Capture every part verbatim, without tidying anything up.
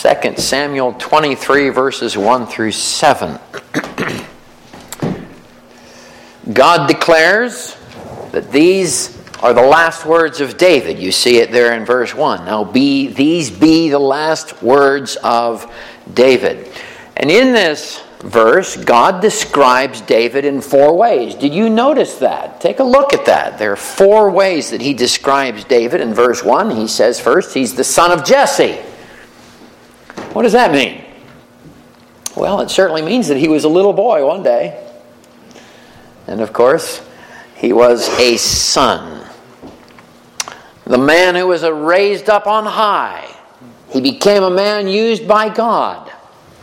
Second Samuel twenty-three, verses one through seven. God declares that these are the last words of David. You see it there in verse one. Now be these be the last words of David. And in this verse, God describes David in four ways. Did you notice that? Take a look at that. There are four ways that he describes David. In verse one, he says first, he's the son of Jesse. What does that mean? Well, it certainly means that he was a little boy one day. And of course, he was a son. The man who was raised up on high. He became a man used by God.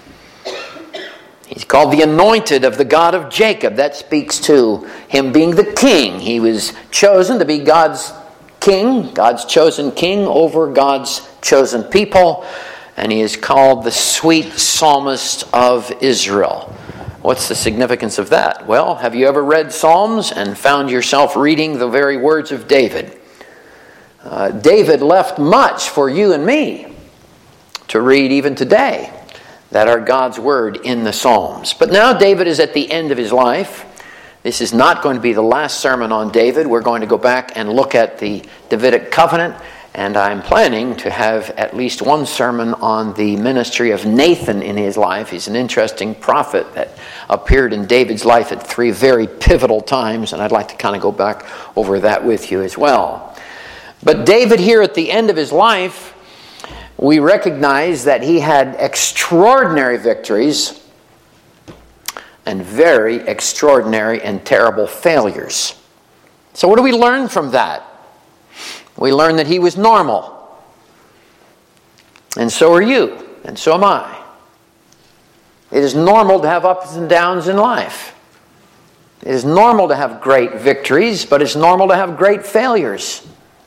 He's called the anointed of the God of Jacob. That speaks to him being the king. He was chosen to be God's king, God's chosen king over God's chosen people. And he is called the sweet psalmist of Israel. What's the significance of that? Well, have you ever read Psalms and found yourself reading the very words of David? Uh, David left much for you and me to read even today that are God's word in the Psalms. But now David is at the end of his life. This is not going to be the last sermon on David. We're going to go back and look at the Davidic covenant. And I'm planning to have at least one sermon on the ministry of Nathan in his life. He's an interesting prophet that appeared in David's life at three very pivotal times, and I'd like to kind of go back over that with you as well. But David here at the end of his life, we recognize that he had extraordinary victories and very extraordinary and terrible failures. So what do we learn from that? We learn that he was normal. And so are you. And so am I. It is normal to have ups and downs in life. It is normal to have great victories, but it's normal to have great failures.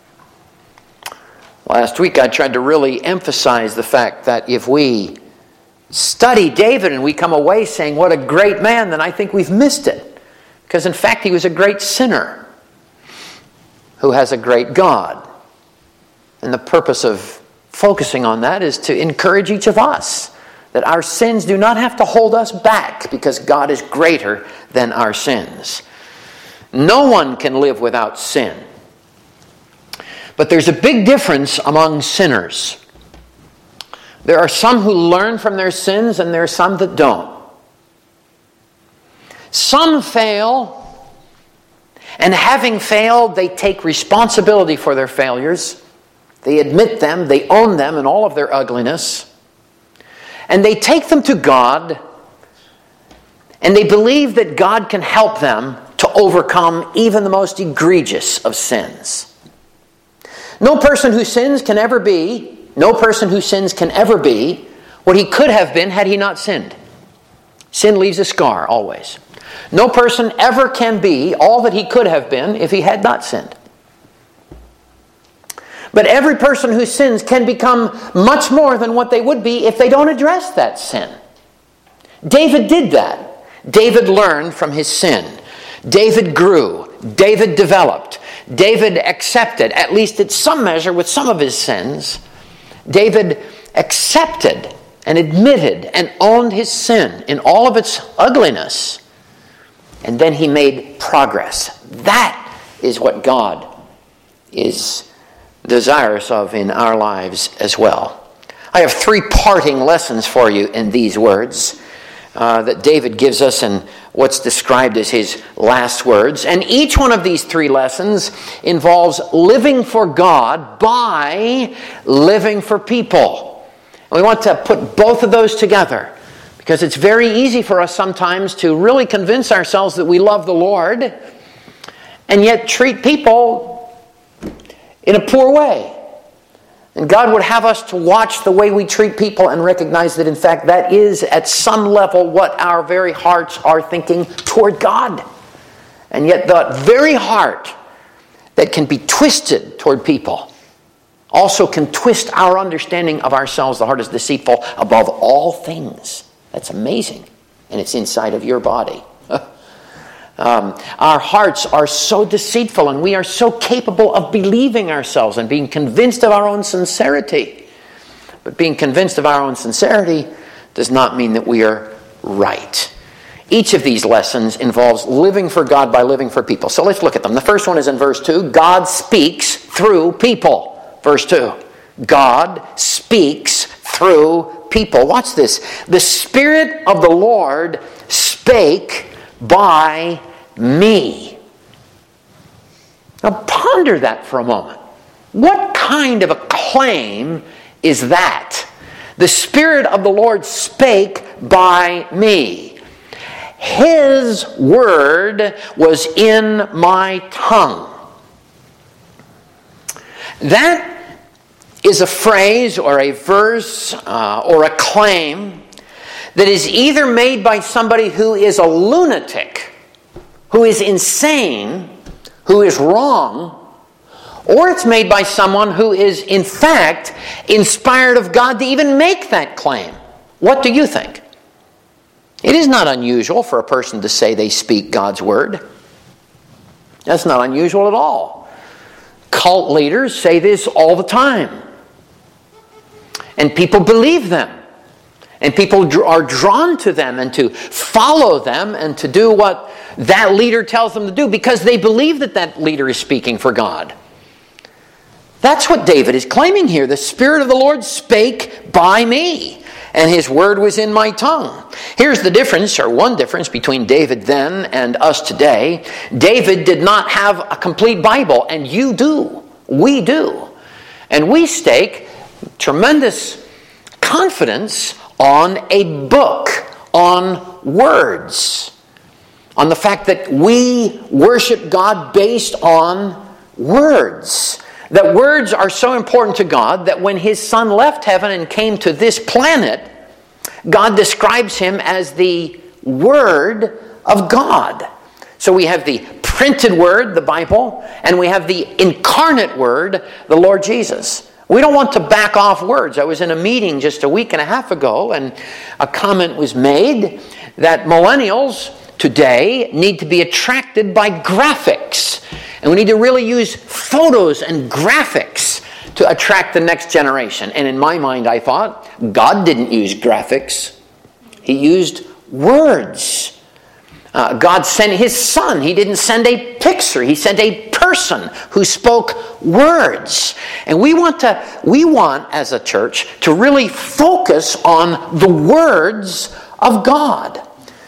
Last week I tried to really emphasize the fact that if we study David and we come away saying, what a great man, then I think we've missed it. Because in fact he was a great sinner who has a great God. And the purpose of focusing on that is to encourage each of us that our sins do not have to hold us back because God is greater than our sins. No one can live without sin. But there's a big difference among sinners. There are some who learn from their sins and there are some that don't. Some fail, and having failed, they take responsibility for their failures. They admit them, they own them in all of their ugliness. And they take them to God, and they believe that God can help them to overcome even the most egregious of sins. No person who sins can ever be, no person who sins can ever be what he could have been had he not sinned. Sin leaves a scar, always. No person ever can be all that he could have been if he had not sinned. But every person who sins can become much more than what they would be if they don't address that sin. David did that. David learned from his sin. David grew. David developed. David accepted, at least in some measure with some of his sins. David accepted and admitted and owned his sin in all of its ugliness. And then he made progress. That is what God is desirous of in our lives as well. I have three parting lessons for you in these words uh, that David gives us in what's described as his last words. And each one of these three lessons involves living for God by living for people. And we want to put both of those together, because it's very easy for us sometimes to really convince ourselves that we love the Lord and yet treat people in a poor way. And God would have us to watch the way we treat people and recognize that in fact that is at some level what our very hearts are thinking toward God. And yet that very heart that can be twisted toward people also can twist our understanding of ourselves. The heart is deceitful above all things. That's amazing. And it's inside of your body. um, our hearts are so deceitful, and we are so capable of believing ourselves and being convinced of our own sincerity. But being convinced of our own sincerity does not mean that we are right. Each of these lessons involves living for God by living for people. So let's look at them. The first one is in verse two. God speaks through people. Verse two. God speaks through people. Watch this. The Spirit of the Lord spake by me. Now ponder that for a moment. What kind of a claim is that? The Spirit of the Lord spake by me. His word was in my tongue. That is a phrase or a verse uh, or a claim that is either made by somebody who is a lunatic, who is insane, who is wrong, or it's made by someone who is in fact inspired of God to even make that claim. What do you think? It is not unusual for a person to say they speak God's word. That's not unusual at all. Cult leaders say this all the time. And people believe them. And people are drawn to them and to follow them and to do what that leader tells them to do because they believe that that leader is speaking for God. That's what David is claiming here. The Spirit of the Lord spake by me, and His word was in my tongue. Here's the difference, or one difference, between David then and us today. David did not have a complete Bible, and you do. We do. And we stake tremendous confidence on a book, on words, on the fact that we worship God based on words. That words are so important to God that when His Son left heaven and came to this planet, God describes Him as the Word of God. So we have the printed Word, the Bible, and we have the incarnate Word, the Lord Jesus. We don't want to back off words. I was in a meeting just a week and a half ago, and a comment was made that millennials today need to be attracted by graphics. And we need to really use photos and graphics to attract the next generation. And in my mind, I thought, God didn't use graphics. He used words. Uh, God sent His Son. He didn't send a picture. He sent a person who spoke words. And we want to, we want as a church to really focus on the words of God.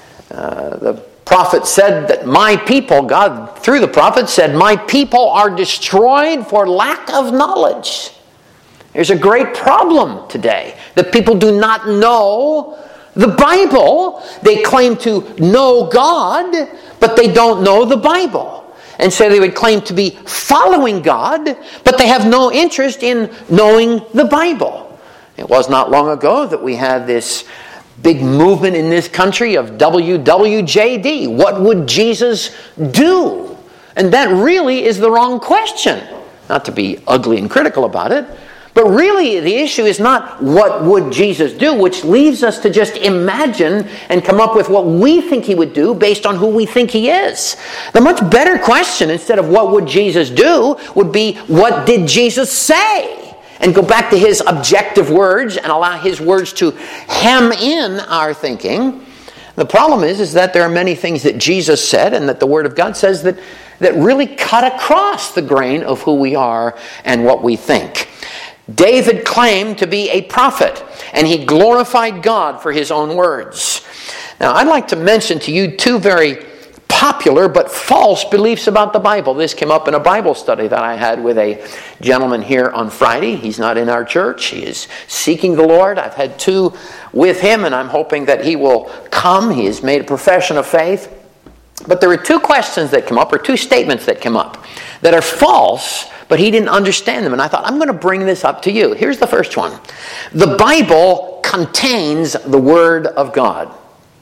Uh, the prophet said that my people, God through the prophet said, my people are destroyed for lack of knowledge. There's a great problem today that people do not know the Bible. They claim to know God, but they don't know the Bible. And so they would claim to be following God, but they have no interest in knowing the Bible. It was not long ago that we had this big movement in this country of W W J D. What would Jesus do? And that really is the wrong question. Not to be ugly and critical about it, but really the issue is not what would Jesus do, which leaves us to just imagine and come up with what we think He would do based on who we think He is. The much better question, instead of what would Jesus do, would be what did Jesus say? And go back to His objective words and allow His words to hem in our thinking. The problem is, is that there are many things that Jesus said and that the Word of God says that, that really cut across the grain of who we are and what we think. David claimed to be a prophet, and he glorified God for his own words. Now, I'd like to mention to you two very popular but false beliefs about the Bible. This came up in a Bible study that I had with a gentleman here on Friday. He's not in our church. He is seeking the Lord. I've had two with him, and I'm hoping that he will come. He has made a profession of faith. But there were two questions that come up, or two statements that come up, that are false, but he didn't understand them. And I thought, I'm going to bring this up to you. Here's the first one. The Bible contains the Word of God.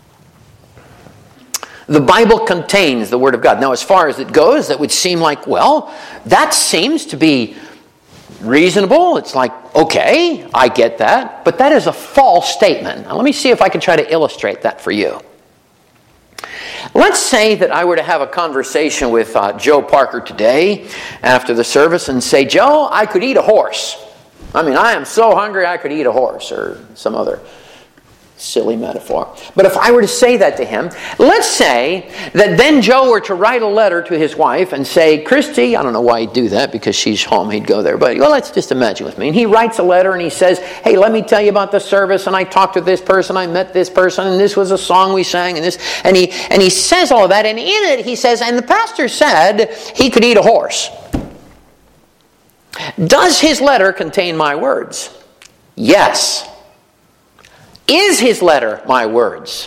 The Bible contains the Word of God. Now, as far as it goes, that would seem like, well, that seems to be reasonable. It's like, okay, I get that. But that is a false statement. Now, let me see if I can try to illustrate that for you. Let's say that I were to have a conversation with uh, Joe Parker today after the service and say, Joe, I could eat a horse. I mean, I am so hungry I could eat a horse, or some other silly metaphor. But if I were to say that to him, let's say that then Joe were to write a letter to his wife and say, Christy, I don't know why he'd do that because she's home, he'd go there, but well, let's just imagine with me. And he writes a letter and he says, hey, let me tell you about the service, and I talked to this person, I met this person, and this was a song we sang, and this, and he and he says all of that, and in it he says, and the pastor said he could eat a horse. Does his letter contain my words? Yes. Is his letter my words?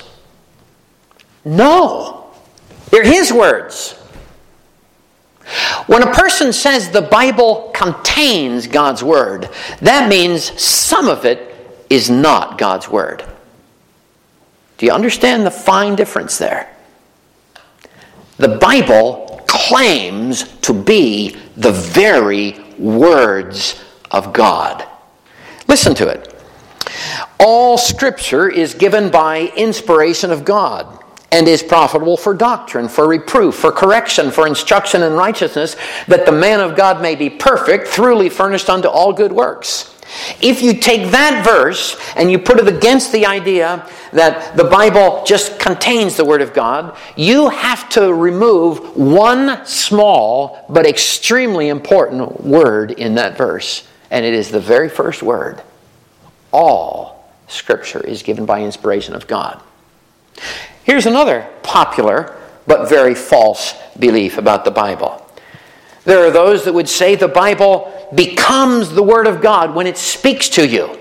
No. They're his words. When a person says the Bible contains God's word, that means some of it is not God's word. Do you understand the fine difference there? The Bible claims to be the very words of God. Listen to it. All Scripture is given by inspiration of God and is profitable for doctrine, for reproof, for correction, for instruction in righteousness, that the man of God may be perfect, thoroughly furnished unto all good works. If you take that verse and you put it against the idea that the Bible just contains the Word of God, you have to remove one small but extremely important word in that verse. And it is the very first word. All Scripture is given by inspiration of God. Here's another popular but very false belief about the Bible. There are those that would say the Bible becomes the Word of God when it speaks to you.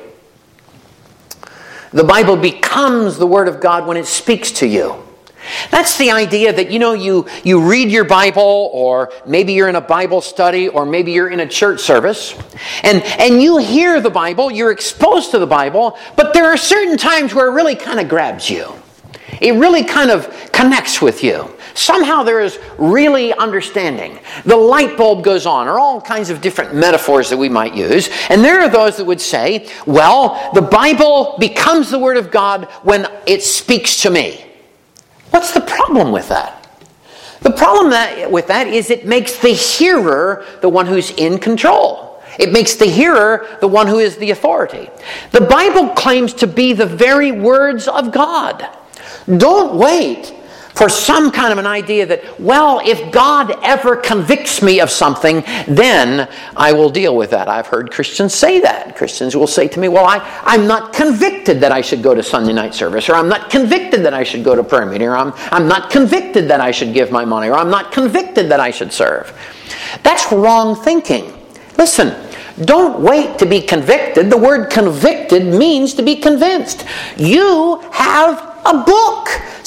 The Bible becomes the Word of God when it speaks to you. That's the idea that, you know, you, you read your Bible, or maybe you're in a Bible study, or maybe you're in a church service, and, and you hear the Bible, you're exposed to the Bible, but there are certain times where it really kind of grabs you. It really kind of connects with you. Somehow there is really understanding. The light bulb goes on, or all kinds of different metaphors that we might use. And there are those that would say, well, the Bible becomes the Word of God when it speaks to me. What's the problem with that? The problem that, with that is it makes the hearer the one who's in control. It makes the hearer the one who is the authority. The Bible claims to be the very words of God. Don't wait for some kind of an idea that, well, if God ever convicts me of something, then I will deal with that. I've heard Christians say that. Christians will say to me, well, I, I'm not convicted that I should go to Sunday night service, or I'm not convicted that I should go to prayer meeting, or I'm, I'm not convicted that I should give my money, or I'm not convicted that I should serve. That's wrong thinking. Listen, don't wait to be convicted. The word convicted means to be convinced. You have a book.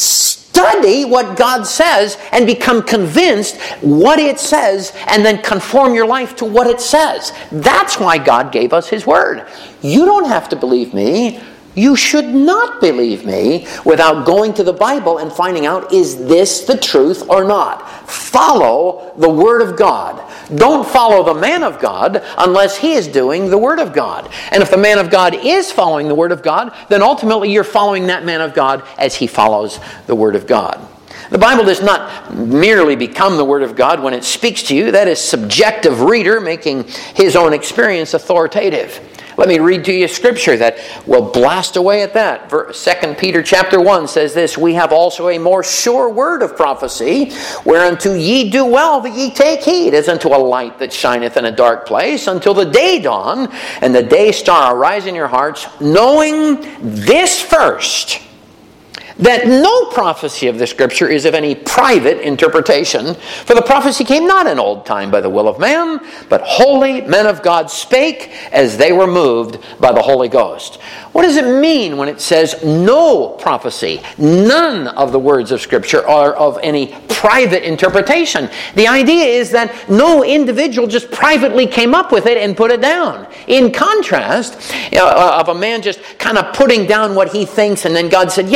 Study what God says and become convinced what it says, and then conform your life to what it says. That's why God gave us His Word. You don't have to believe me. You should not believe me without going to the Bible and finding out, is this the truth or not? Follow the Word of God. Don't follow the man of God unless he is doing the Word of God. And if the man of God is following the Word of God, then ultimately you're following that man of God as he follows the Word of God. The Bible does not merely become the Word of God when it speaks to you. That is subjective reader making his own experience authoritative. Let me read to you a scripture that will blast away at that. Second Peter chapter one says this, we have also a more sure word of prophecy, whereunto ye do well that ye take heed, as unto a light that shineth in a dark place, until the day dawn, and the day star arise in your hearts, knowing this first, that no prophecy of the Scripture is of any private interpretation. For the prophecy came not in old time by the will of man, but holy men of God spake as they were moved by the Holy Ghost. What does it mean when it says no prophecy? None of the words of Scripture are of any private interpretation. The idea is that no individual just privately came up with it and put it down. In contrast, you know, of a man just kind of putting down what he thinks, and then God said, yeah, that's pretty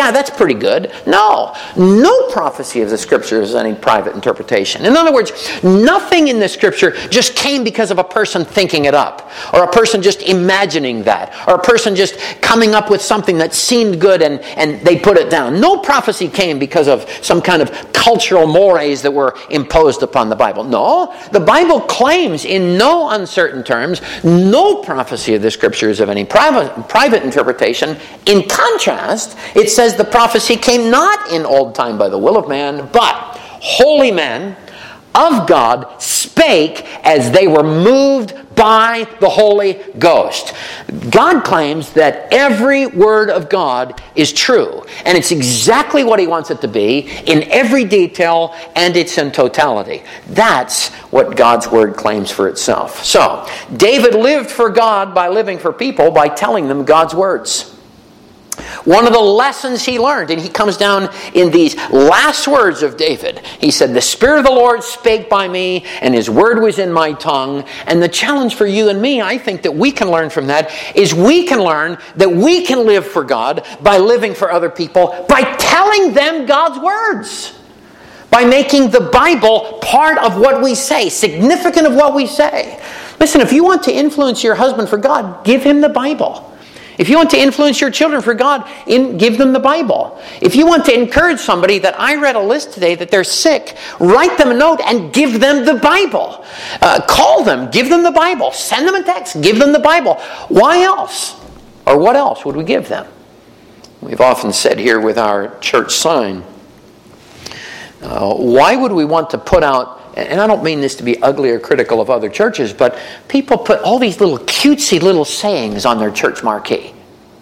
pretty good. No. No prophecy of the Scripture is any private interpretation. In other words, nothing in the Scripture just came because of a person thinking it up, or a person just imagining that, or a person just coming up with something that seemed good and, and they put it down. No prophecy came because of some kind of cultural mores that were imposed upon the Bible. No. The Bible claims in no uncertain terms, no prophecy of the Scriptures of any private, private interpretation. In contrast, it says the prophecy came not in old time by the will of man, but holy men of God spake as they were moved by the Holy Ghost. God claims that every word of God is true, and it's exactly what He wants it to be in every detail, and it's in totality. That's what God's Word claims for itself. So, David lived for God by living for people by telling them God's words. One of the lessons he learned, and he comes down in these last words of David. He said, the Spirit of the Lord spake by me, and His word was in my tongue. And the challenge for you and me, I think that we can learn from that, is we can learn that we can live for God by living for other people, by telling them God's words. By making the Bible part of what we say, significant of what we say. Listen, if you want to influence your husband for God, give him the Bible. If you want to influence your children for God, in, give them the Bible. If you want to encourage somebody that I read a list today that they're sick, write them a note and give them the Bible. Uh, call them, give them the Bible. Send them a text, give them the Bible. Why else? Or what else would we give them? We've often said here with our church sign, uh, why would we want to put out, and I don't mean this to be ugly or critical of other churches, but people put all these little cutesy little sayings on their church marquee.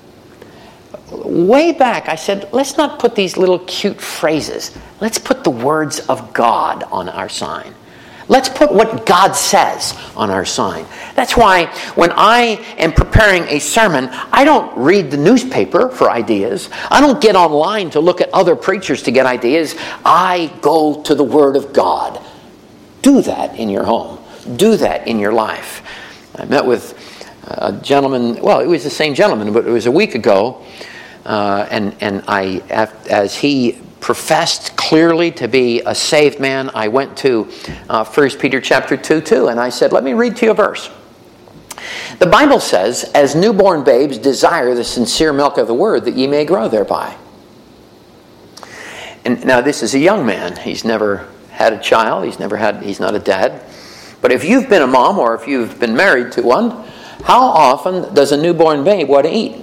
Way back, I said, let's not put these little cute phrases. Let's put the words of God on our sign. Let's put what God says on our sign. That's why when I am preparing a sermon, I don't read the newspaper for ideas. I don't get online to look at other preachers to get ideas. I go to the Word of God. Do that in your home. Do that in your life. I met with a gentleman, well, it was the same gentleman, but it was a week ago, uh, and, and I, as he professed clearly to be a saved man, I went to uh, First Peter chapter two, two, and I said, let me read to you a verse. The Bible says, as newborn babes desire the sincere milk of the word, that ye may grow thereby. And now this is a young man. He's never had a child. He's never had, he's not a dad. But if you've been a mom or if you've been married to one, how often does a newborn babe want to eat?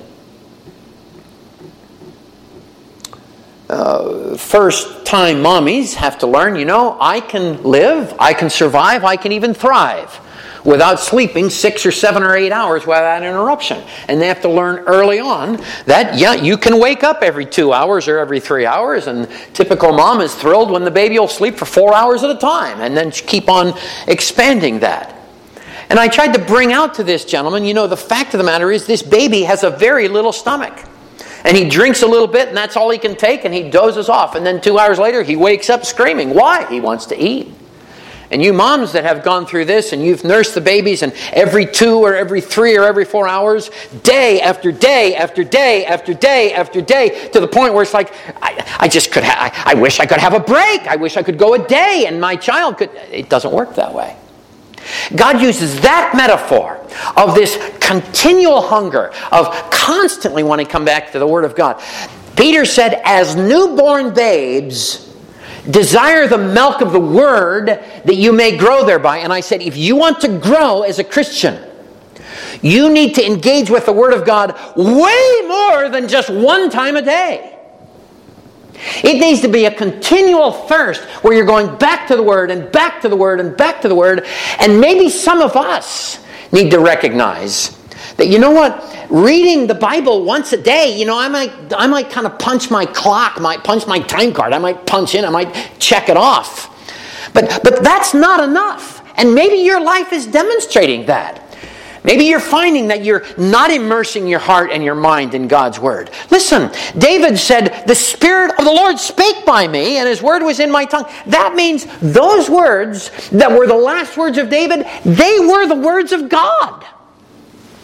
Uh, first time mommies have to learn, you know, I can live, I can survive, I can even thrive without sleeping six or seven or eight hours without interruption. And they have to learn early on that, yeah, you can wake up every two hours or every three hours, and typical mom is thrilled when the baby will sleep for four hours at a time, and then keep on expanding that. And I tried to bring out to this gentleman, you know, the fact of the matter is this baby has a very little stomach. And he drinks a little bit, and that's all he can take, and he dozes off. And then two hours later, he wakes up screaming. Why? He wants to eat. And you moms that have gone through this, and you've nursed the babies, and every two or every three or every four hours, day after day after day after day after day, to the point where it's like, I, I just could ha- I, I wish I could have a break. I wish I could go a day, and my child could. It doesn't work that way. God uses that metaphor of this continual hunger, of constantly wanting to come back to the Word of God. Peter said, as newborn babes, desire the milk of the Word that you may grow thereby. And I said, if you want to grow as a Christian, you need to engage with the Word of God way more than just one time a day. It needs to be a continual thirst where you're going back to the Word and back to the Word and back to the Word. And maybe some of us need to recognize that, you know what, reading the Bible once a day, you know, I might I might kind of punch my clock, might punch my time card, I might punch in, I might check it off. But but that's not enough. And maybe your life is demonstrating that. Maybe you're finding that you're not immersing your heart and your mind in God's Word. Listen, David said, the Spirit of the Lord spake by me, and His word was in my tongue. That means those words that were the last words of David, they were the words of God.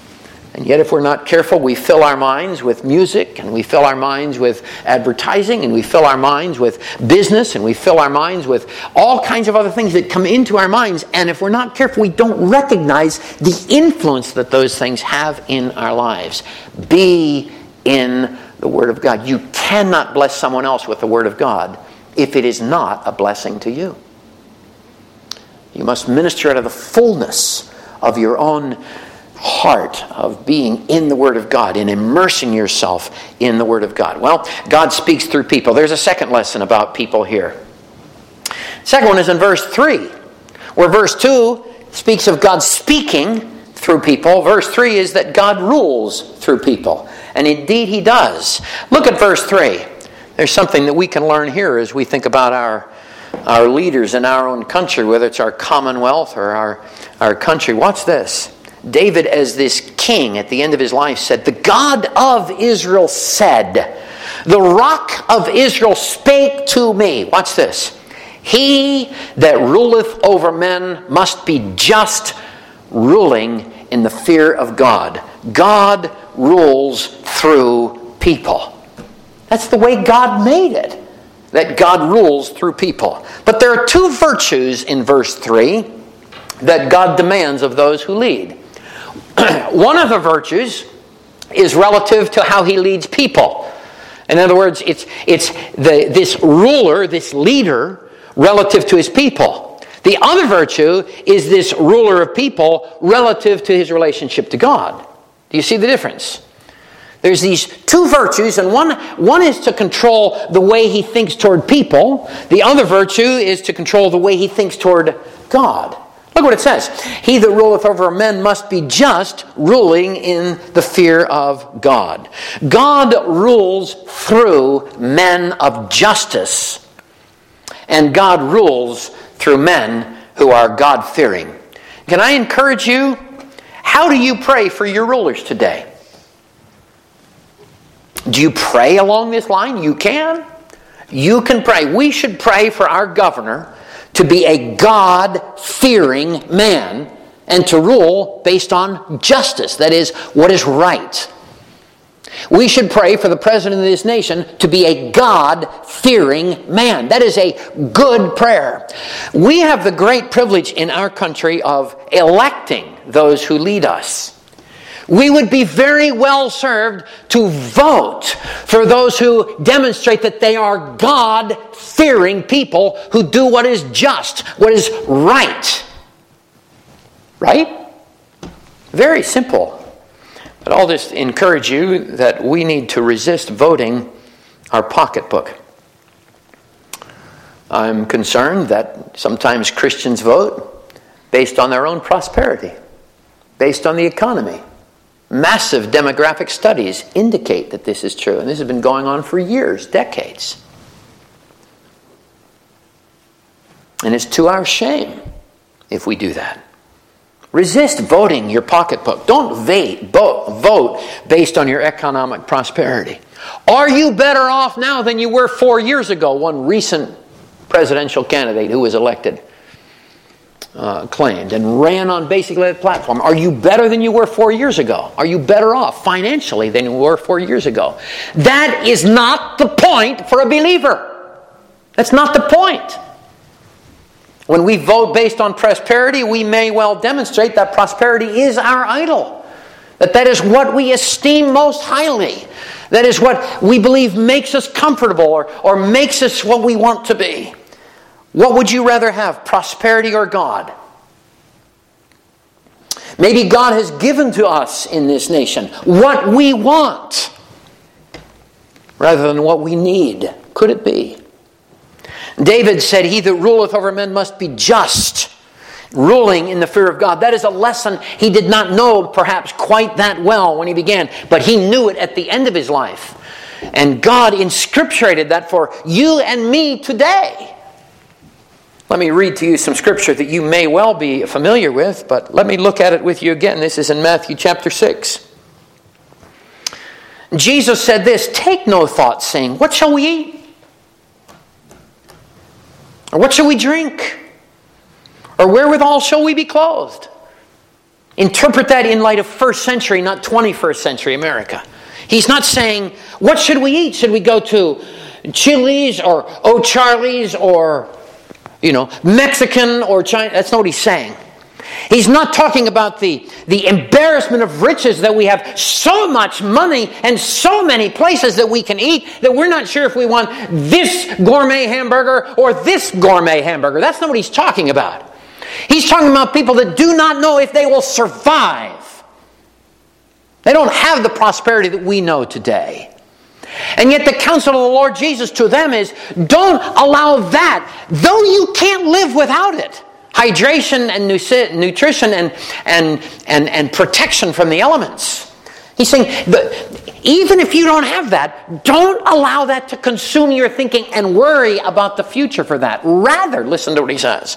And yet if we're not careful, we fill our minds with music, and we fill our minds with advertising, and we fill our minds with business, and we fill our minds with all kinds of other things that come into our minds. And if we're not careful, we don't recognize the influence that those things have in our lives. Be in the Word of God. You cannot bless someone else with the Word of God if it is not a blessing to you. You must minister out of the fullness of your own heart of being in the Word of God, in immersing yourself in the Word of God. Well, God speaks through people. There's a second lesson about people here. Second one is in verse three, where verse two speaks of God speaking through people. Verse three is that God rules through people. And indeed He does. Look at verse three. There's something that we can learn here as we think about our, our leaders in our own country, whether it's our commonwealth or our, our country. Watch this. David, as this king at the end of his life, said, "The God of Israel said, the rock of Israel spake to me." Watch this. "He that ruleth over men must be just, ruling in the fear of God." God rules through people. That's the way God made it, that God rules through people. But there are two virtues in verse three that God demands of those who lead. One of the virtues is relative to how He leads people. In other words, it's, it's the, this ruler, this leader, relative to his people. The other virtue is this ruler of people relative to his relationship to God. Do you see the difference? There's these two virtues, and one, one is to control the way he thinks toward people. The other virtue is to control the way he thinks toward God. Look what it says. "He that ruleth over men must be just, ruling in the fear of God." God rules through men of justice, and God rules through men who are God-fearing. Can I encourage you? How do you pray for your rulers today? Do you pray along this line? You can. You can pray. We should pray for our governor to be a God-fearing man and to rule based on justice. That is, what is right. We should pray for the president of this nation to be a God-fearing man. That is a good prayer. We have the great privilege in our country of electing those who lead us. We would be very well served to vote for those who demonstrate that they are God-fearing people who do what is just, what is right. Right? Very simple. But I'll just encourage you that we need to resist voting our pocketbook. I'm concerned that sometimes Christians vote based on their own prosperity, based on the economy. Massive demographic studies indicate that this is true, and this has been going on for years, decades. And it's to our shame if we do that. Resist voting your pocketbook. Don't vote based on your economic prosperity. Are you better off now than you were four years ago? One recent presidential candidate who was elected uh, claimed and ran on basically that platform. Are you better than you were four years ago? Are you better off financially than you were four years ago? That is not the point for a believer. That's not the point. When we vote based on prosperity, we may well demonstrate that prosperity is our idol. That that is what we esteem most highly. That is what we believe makes us comfortable or, or makes us what we want to be. What would you rather have, prosperity or God? Maybe God has given to us in this nation what we want rather than what we need. Could it be? David said, "He that ruleth over men must be just, ruling in the fear of God." That is a lesson he did not know perhaps quite that well when he began, but he knew it at the end of his life. And God inscripturated that for you and me today. Let me read to you some scripture that you may well be familiar with, but let me look at it with you again. This is in Matthew chapter six. Jesus said this, "Take no thought, saying, what shall we eat? Or what shall we drink? Or wherewithal shall we be clothed?" interpret that in light of first century, not twenty-first century America. He's not saying, what should we eat? Should we go to Chili's or O'Charlie's or, you know, Mexican or China? That's not what he's saying. He's not talking about the, the embarrassment of riches that we have so much money and so many places that we can eat that we're not sure if we want this gourmet hamburger or this gourmet hamburger. That's not what he's talking about. He's talking about people that do not know if they will survive. They don't have the prosperity that we know today. And yet the counsel of the Lord Jesus to them is, don't allow that, though you can't live without it. Hydration and nutrition and, and, and, and protection from the elements. He's saying, even if you don't have that, don't allow that to consume your thinking and worry about the future for that. Rather, listen to what he says.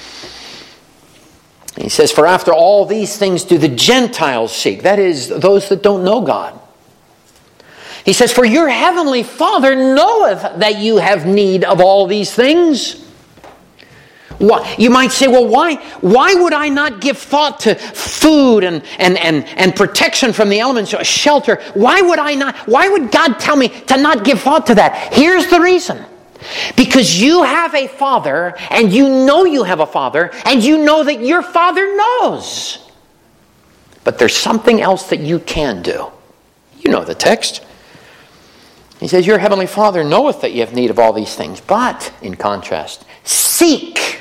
He says, for after all these things do the Gentiles seek. That is, those that don't know God. He says, for your heavenly Father knoweth that you have need of all these things. Why, you might say, well, why, why would I not give thought to food and, and, and, and protection from the elements, shelter? Why would I not? Why would God tell me to not give thought to that? Here's the reason. Because you have a Father, and you know you have a Father, and you know that your Father knows. But there's something else that you can do. You know the text. He says, your heavenly Father knoweth that you have need of all these things. But, in contrast, seek.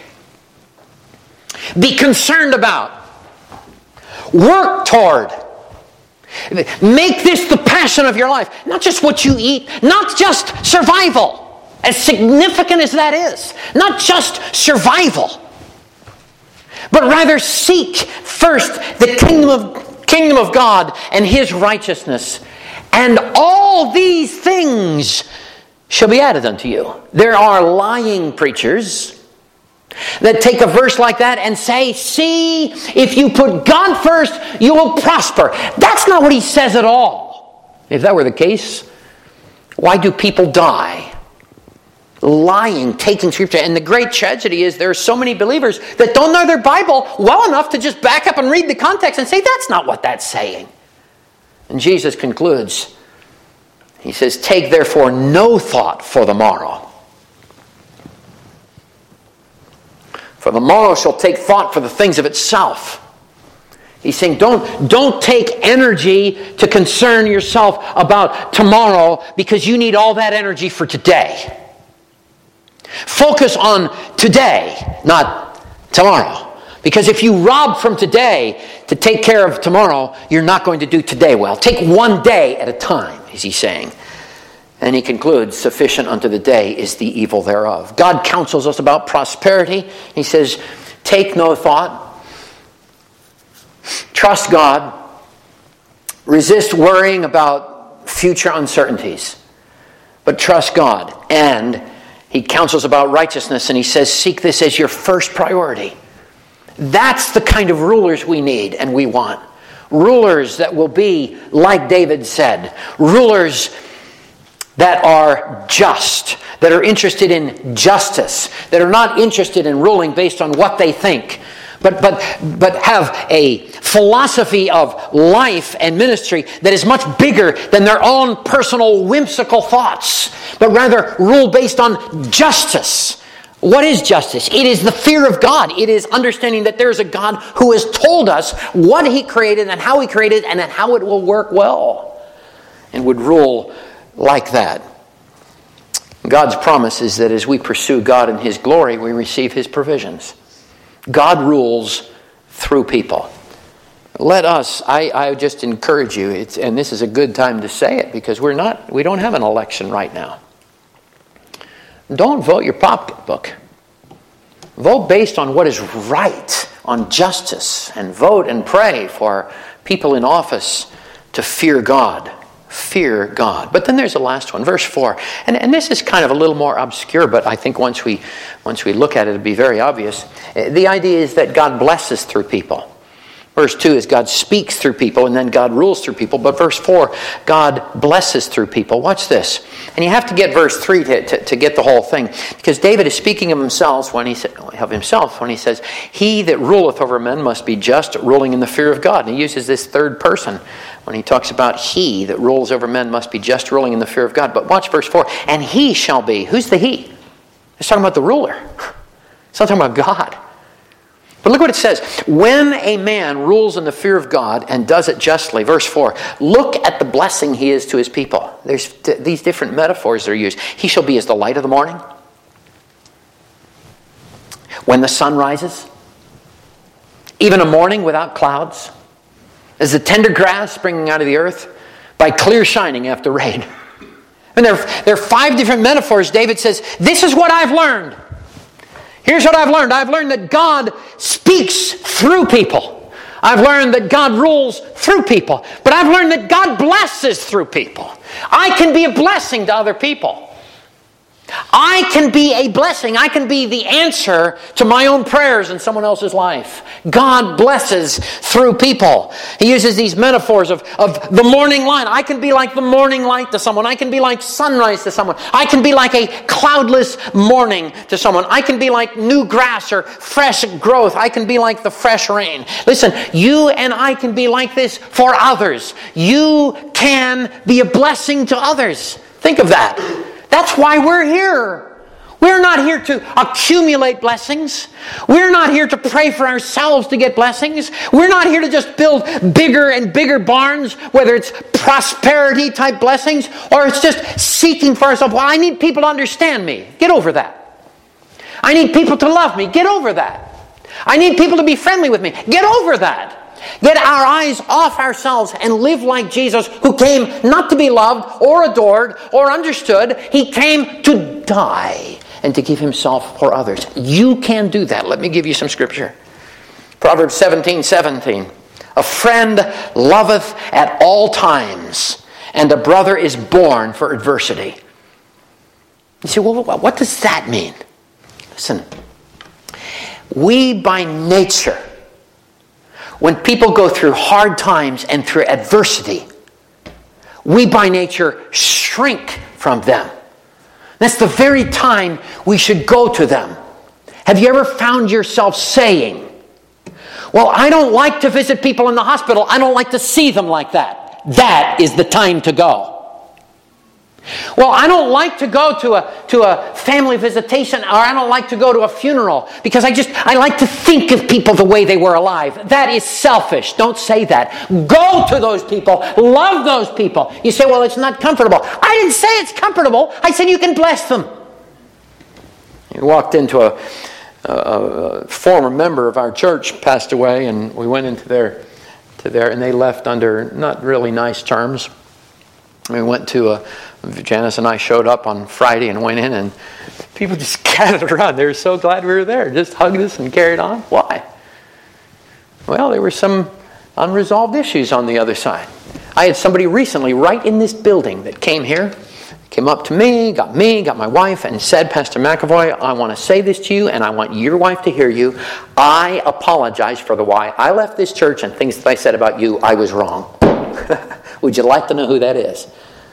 Be concerned about. Work toward. Make this the passion of your life. Not just what you eat. Not just survival. As significant as that is. Not just survival. But rather seek first the kingdom of, kingdom of God and His righteousness. And all these things shall be added unto you. There are lying preachers that take a verse like that and say, see, if you put God first, you will prosper. That's not what he says at all. If that were the case, why do people die? Lying, taking Scripture. And the great tragedy is there are so many believers that don't know their Bible well enough to just back up and read the context and say, that's not what that's saying. And Jesus concludes, he says, take therefore no thought for the morrow. For the morrow shall take thought for the things of itself. He's saying, don't, don't take energy to concern yourself about tomorrow because you need all that energy for today. Focus on today, not tomorrow. Because if you rob from today to take care of tomorrow, you're not going to do today well. Take one day at a time, is he saying. And he concludes, sufficient unto the day is the evil thereof. God counsels us about prosperity. He says, take no thought. Trust God. Resist worrying about future uncertainties. But trust God. And he counsels about righteousness, and he says, seek this as your first priority. That's the kind of rulers we need and we want. Rulers that will be, like David said, rulers that are just, that are interested in justice, that are not interested in ruling based on what they think, but, but, but have a philosophy of life and ministry that is much bigger than their own personal whimsical thoughts, but rather rule based on justice. What is justice? It is the fear of God. It is understanding that there is a God who has told us what He created and how He created and how it will work well, and would rule like that. God's promise is that as we pursue God and His glory, we receive His provisions. God rules through people. Let us, I, I just encourage you, it's, and this is a good time to say it because we're not, we don't have an election right now. Don't vote your pocketbook. Vote based on what is right, on justice, and vote and pray for people in office to fear God. Fear God. But then there's the last one, verse four. And, and this is kind of a little more obscure, but I think once we once we look at it, it'll be very obvious. The idea is that God blesses through people. Verse two is God speaks through people, and then God rules through people. But verse four, God blesses through people. Watch this. And you have to get verse three to, to, to get the whole thing. Because David is speaking of himself when he sa- of himself when he says, "He that ruleth over men must be just, ruling in the fear of God." And he uses this third person when he talks about he that rules over men must be just, ruling in the fear of God. But watch verse four. And he shall be. Who's the he? It's talking about the ruler. It's not talking about God. But look what it says. When a man rules in the fear of God and does it justly, verse four, look at the blessing he is to his people. There's th- these different metaphors that are used. He shall be as the light of the morning, when the sun rises, even a morning without clouds, as the tender grass springing out of the earth, by clear shining after rain. And there, there are five different metaphors. David says, this is what I've learned. Here's what I've learned. I've learned that God speaks through people. I've learned that God rules through people. But I've learned that God blesses through people. I can be a blessing to other people. I can be a blessing. I can be the answer to my own prayers in someone else's life. God blesses through people. He uses these metaphors of, of the morning light. I can be like the morning light to someone. I can be like sunrise to someone. I can be like a cloudless morning to someone. I can be like new grass or fresh growth. I can be like the fresh rain. Listen, you and I can be like this for others. You can be a blessing to others. Think of that. That's why we're here. We're not here to accumulate blessings. We're not here to pray for ourselves to get blessings. We're not here to just build bigger and bigger barns, whether it's prosperity type blessings or it's just seeking for ourselves. Well, I need people to understand me. Get over that. I need people to love me. Get over that. I need people to be friendly with me. Get over that. Get our eyes off ourselves and live like Jesus, who came not to be loved or adored or understood. He came to die and to give himself for others. You can do that. Let me give you some scripture. Proverbs seventeen seventeen. A friend loveth at all times, and a brother is born for adversity. You say, well, what does that mean? Listen, we by nature, when people go through hard times and through adversity, we by nature shrink from them. That's the very time we should go to them. Have you ever found yourself saying, well, I don't like to visit people in the hospital. I don't like to see them like that. That is the time to go. Well, I don't like to go to a to a family visitation, or I don't like to go to a funeral because I just I like to think of people the way they were alive. That is selfish. Don't say that. Go to those people. Love those people. You say, well, it's not comfortable. I didn't say it's comfortable. I said you can bless them. You walked into a, a, a former member of our church passed away, and we went into their to their and they left under not really nice terms. We went to a Janice and I showed up on Friday and went in, and people just gathered around. They were so glad we were there. Just hugged us and carried on. Why? Well, there were some unresolved issues on the other side. I had somebody recently right in this building that came here, came up to me, got me, got my wife, and said, Pastor McAvoy, I want to say this to you, and I want your wife to hear you. I apologize for the why I left this church and things that I said about you. I was wrong. Would you like to know who that is?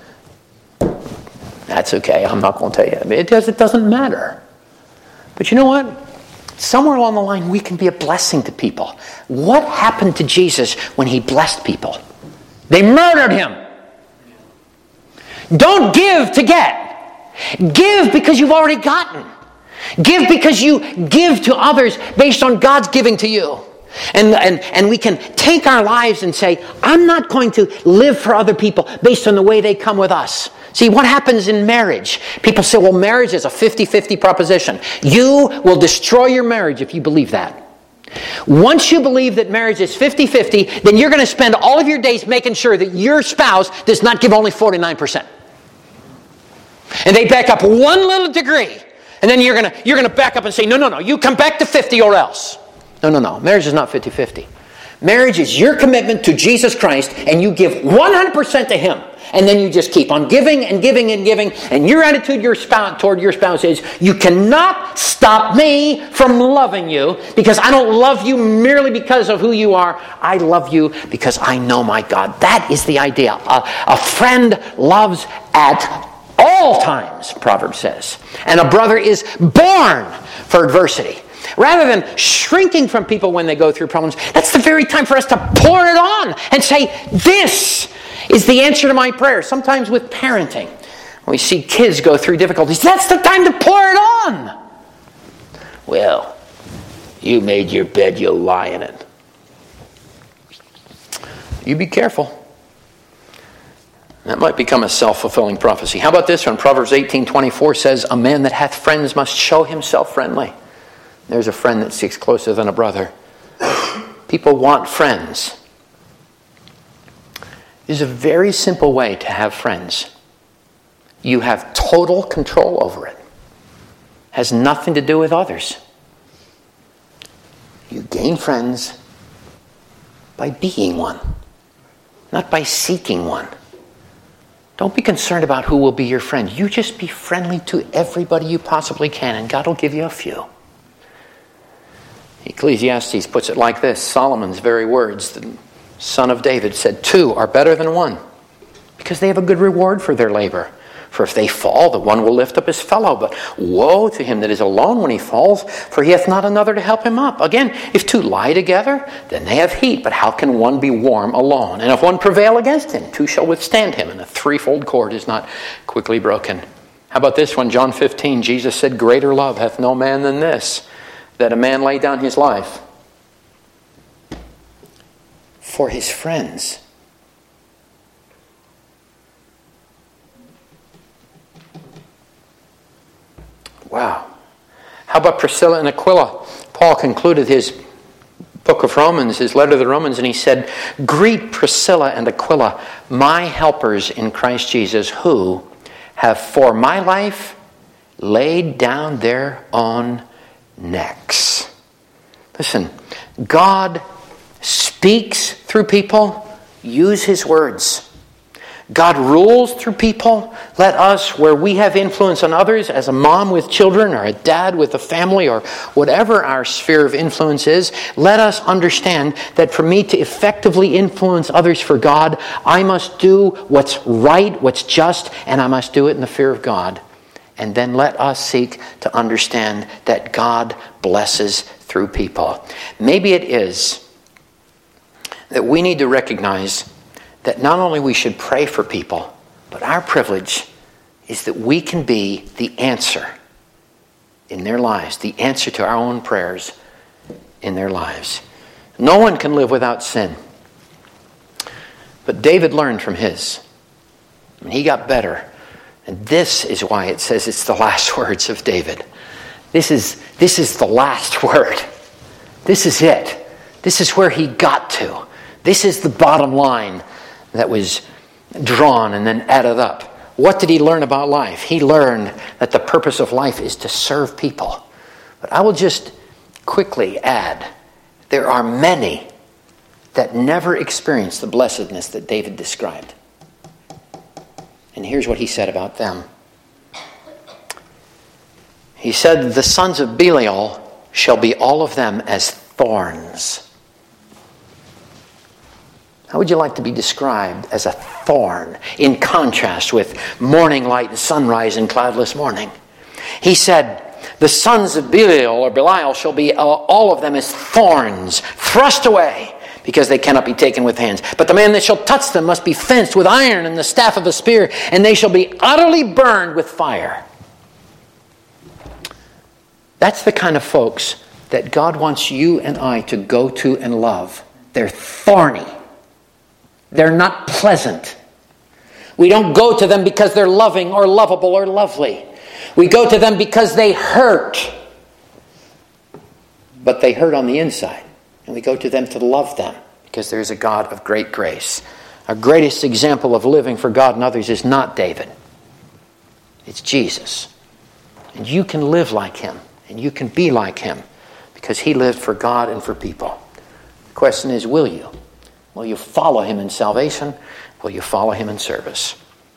That's okay. I'm not going to tell you. I mean, it, does, it doesn't matter. But you know what? Somewhere along the line, we can be a blessing to people. What happened to Jesus when he blessed people? They murdered him. Don't give to get. Give because you've already gotten. Give because you give to others based on God's giving to you. And, and, and we can take our lives and say, I'm not going to live for other people based on the way they come with us. See, what happens in marriage? People say, well, marriage is a fifty-fifty proposition. You will destroy your marriage if you believe that. Once you believe that marriage is fifty-fifty, then you're going to spend all of your days making sure that your spouse does not give only forty-nine percent. And they back up one little degree, and then you're going to you're going to back up and say, no, no, no, you come back to fifty or else. No, no, no. Marriage is not fifty-fifty. Marriage is your commitment to Jesus Christ, and you give one hundred percent to Him. and then you just keep on giving and giving and giving, and your attitude your spouse, toward your spouse is, you cannot stop me from loving you, because I don't love you merely because of who you are. I love you because I know my God. That is the idea. A, a friend loves at all times, Proverbs says. And a brother is born for adversity. Rather than shrinking from people when they go through problems, that's the very time for us to pour it on and say, this is the answer to my prayer. Sometimes with parenting, when we see kids go through difficulties, that's the time to pour it on. Well, you made your bed, you'll lie in it. You be careful. That might become a self-fulfilling prophecy. How about this one? Proverbs eighteen twenty-four says, a man that hath friends must show himself friendly. There's a friend that sticks closer than a brother. People want friends. There's a very simple way to have friends. You have total control over it. Has nothing to do with others. You gain friends by being one, not by seeking one. Don't be concerned about who will be your friend. You just be friendly to everybody you possibly can, and God will give you a few. Ecclesiastes puts it like this. Solomon's very words, the son of David, said, two are better than one, because they have a good reward for their labor. For if they fall, the one will lift up his fellow. But woe to him that is alone when he falls, for he hath not another to help him up. Again, if two lie together, then they have heat. But how can one be warm alone? And if one prevail against him, two shall withstand him. And a threefold cord is not quickly broken. How about this one? John fifteen, Jesus said, greater love hath no man than this, that a man lay down his life for his friends. Wow. How about Priscilla and Aquila? Paul concluded his book of Romans, his letter to the Romans, and he said, greet Priscilla and Aquila, my helpers in Christ Jesus, who have for my life laid down their own necks. Listen, God speaks through people. Use his words. God rules through people. Let us, where we have influence on others, as a mom with children or a dad with a family or whatever our sphere of influence is, let us understand that for me to effectively influence others for God, I must do what's right, what's just, and I must do it in the fear of God. And then let us seek to understand that God blesses through people. Maybe it is that we need to recognize that not only we should pray for people, but our privilege is that we can be the answer in their lives, the answer to our own prayers in their lives. No one can live without sin. But David learned from his. And he got better. And this is why it says it's the last words of David. This is, this is the last word. This is it. This is where he got to. This is the bottom line that was drawn and then added up. What did he learn about life? He learned that the purpose of life is to serve people. But I will just quickly add, there are many that never experienced the blessedness that David described. And here's what he said about them. He said, the sons of Belial shall be all of them as thorns. How would you like to be described as a thorn in contrast with morning light and sunrise and cloudless morning? He said, the sons of Belial or Belial shall be all of them as thorns, thrust away, because they cannot be taken with hands. But the man that shall touch them must be fenced with iron and the staff of a spear, and they shall be utterly burned with fire. That's the kind of folks that God wants you and I to go to and love. They're thorny. They're not pleasant. We don't go to them because they're loving or lovable or lovely. We go to them because they hurt. But they hurt on the inside. And we go to them to love them because there's a God of great grace. Our greatest example of living for God and others is not David. It's Jesus. And you can live like him. And you can be like him because he lived for God and for people. The question is, will you? Will you follow him in salvation? Will you follow him in service?